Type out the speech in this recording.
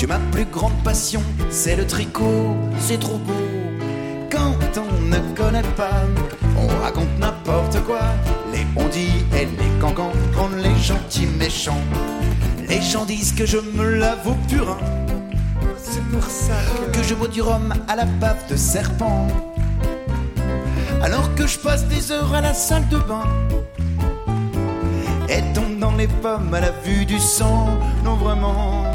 que ma plus grande passion, c'est le tricot. C'est trop beau. Quand on ne connaît pas, on raconte n'importe quoi. Les bondis et les cancans rendent les gentils méchants. Les gens disent que je me lave au purin. C'est pour ça que je bois du rhum à la bave de serpent, alors que je passe des heures à la salle de bain et tombe dans les pommes à la vue du sang. Non vraiment,